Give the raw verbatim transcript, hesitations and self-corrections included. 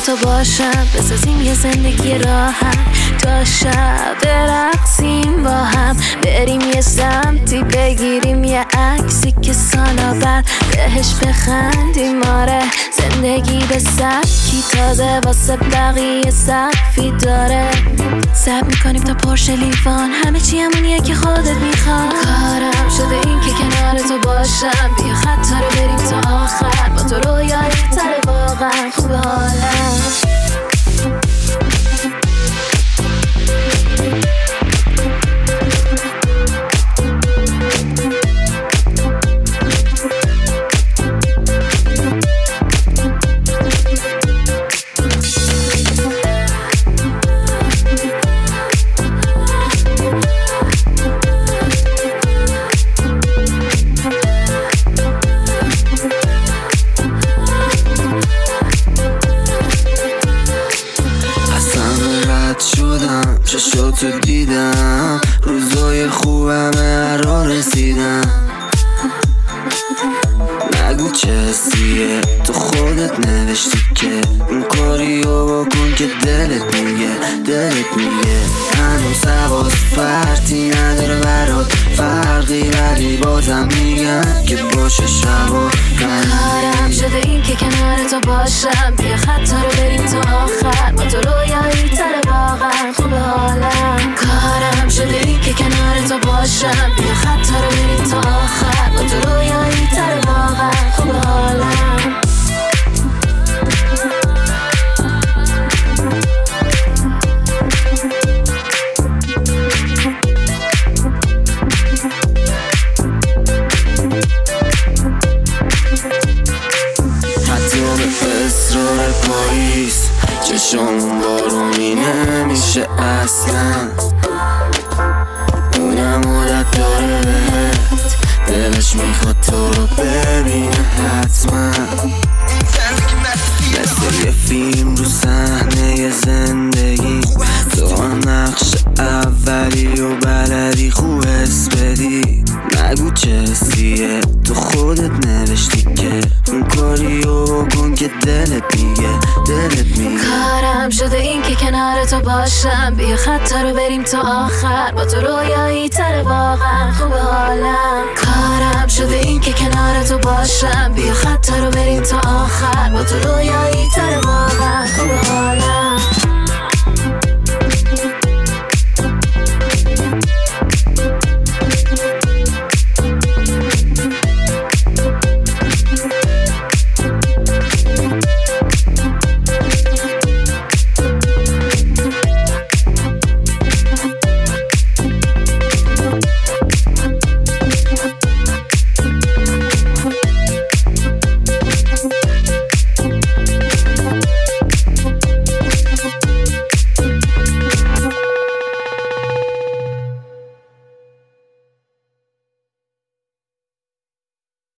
تو باشم، بسازیم یه زندگی راحت، تا شب برقصیم با هم، بریم یه سمتی بگیریم یه عکسی که سالا بعد بهش بخندیم. آره زندگی به سبکی تازه واسه بقیه سقفی داره، سب میکنیم تا پرشه لیوان، همه چی همونیه که خودت میخواد. کارم شده این که کنار تو باشم، بیا خطا رو بریم تا آخر، با تو رویایی تره واقعا خوب حالم. چشاتو دیدم، روزای خوبم هر را رسیدم. نگو چه حسیه، تو خودت نوشتی که اون کاریو بکن که دلت میگه، دلت میگه. هنوز حواس فرقی نداره برات فرقی، ولی بازم میگم که باشه شبا. کارم شده این که کنار تو باشم، بیا خطا رو بریم تا آخر، با تو رویایی تره واقعا خوب حالم. کارم شده این که کنار تو باشم، بیا خطا رو بریم تا آخر، با تو رویایی تره واقعا خوب حالم. اصرار پاییز چشامون بارونی نمیشه اصلا، اونم عادت داره بهت، دلش میخواد تو رو ببینه حتما. مثل یه فیلم رو صحنه زندگی، تو نقش اولی و بلدی خوب حس بدی. نگو چه حسیه، تو خودت نوشتی که اون کاریو بکن که دلت میگه، دلت میگه. کارم شده این که کنار تو باشم، بیا خطا رو بریم تا آخر، با تو رویایی تره واقعا خوب حالم. کارم شده این که کنار تو باشم، بیا خطا رو بریم تا آخر، با تو رویایی تره واقعا خوب حالم.